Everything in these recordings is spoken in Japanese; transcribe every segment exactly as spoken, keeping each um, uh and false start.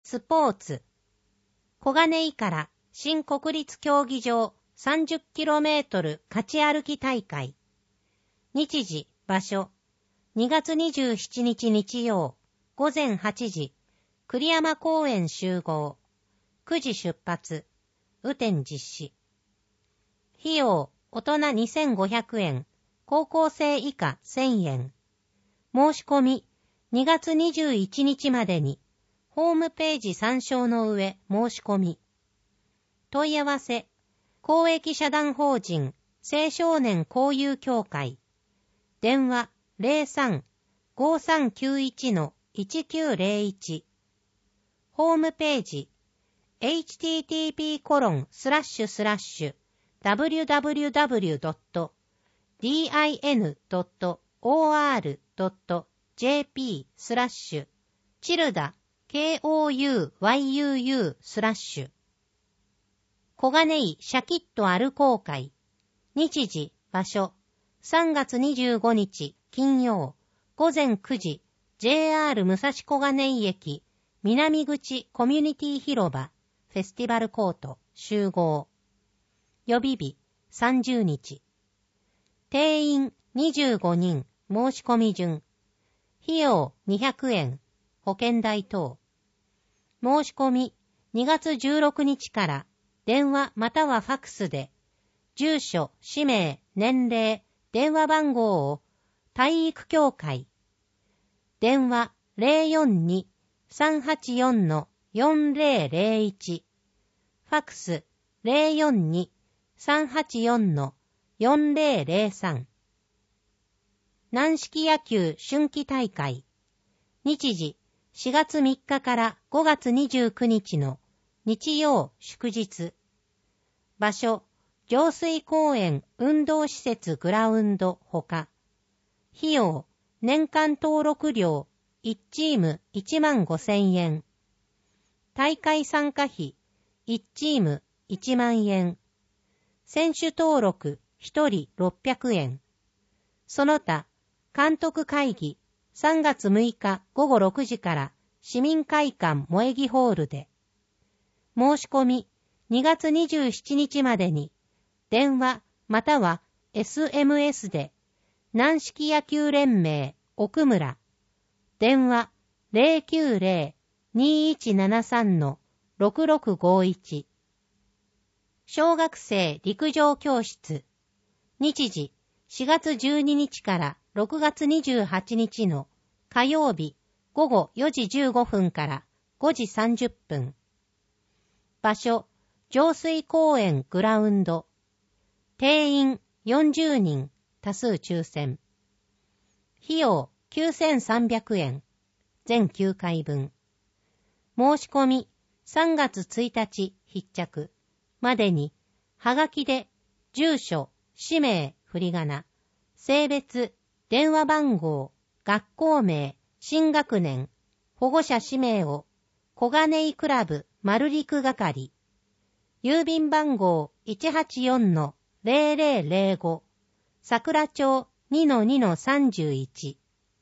スポーツ。小金井から新国立競技場 さんじゅっキロメートル 勝ち歩き大会。日時、場所。にがつにじゅうしちにち日曜、ごぜんはちじ、栗山公園集合。くじ出発。雨天実施。費用、大人にせんごひゃくえん、高校生以下せんえん。申し込み、にがつにじゅういちにちまでに、ホームページ参照の上申し込み。問い合わせ、公益社団法人青少年交友協会。電話 ゼロさん ごさんきゅういち いちきゅうゼロいち。ホームページ、エイチティーティーピーコロンスラッシュスラッシュダブリュダブリュダブリュドットディーアイエヌドットオーアールドットジェーピースラッシュチルダ ケーオーユーワイユーユー スラッシュ小金井シャキッと歩こう会。日時、場所、さんがつにじゅうごにち金曜、ごぜんくじ、ジェイアール 武蔵小金井駅、南口コミュニティ広場、フェスティバルコート、集合。予備日、さんじゅうにち。定員にじゅうごにん、申し込み順。費用にひゃくえん、保険代等。申し込み、にがつじゅうろくにちから、電話またはファクスで、住所、氏名、年齢、電話番号を、体育協会。電話 ゼロよんに さんはちよん よんゼロゼロいち。ファクス ゼロよんに さんはちよん よんゼロゼロさん。軟式野球春季大会。日時、しがつみっかからごがつにじゅうくにちの日曜祝日。場所、上水公園運動施設グラウンドほか。費用、年間登録料いちチームいちまんごせんえん。大会参加費いちチームいちまんえん。選手登録ひとりろっぴゃくえん。その他、監督会議さんがつむいかごごろくじから市民会館萌木ホールで。申し込みにがつにじゅうしちにちまでに電話または エスエムエス で軟式野球連盟奥村電話 ゼロきゅうゼロ にいちななさん ろくろくごいち。小学生陸上教室。日時しがつじゅうににちからろくがつにじゅうはちにちの火曜日ごごよじじゅうごふんからごじさんじゅっぷん。場所、上水公園グラウンド。定員よんじゅうにん、多数抽選。費用きゅうせんさんびゃくえん、全きゅうかいぶん。申し込みさんがつついたち必着までに、はがきで住所、氏名、振り仮名、性別、電話番号、学校名、新学年、保護者氏名を、小金井クラブ丸陸係、郵便番号 いちはちよんのゼロゼロゼロご、桜町 にのにのさんじゅういち、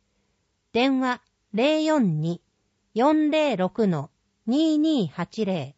電話 ゼロよんに よんゼロろく にーにーはちゼロ。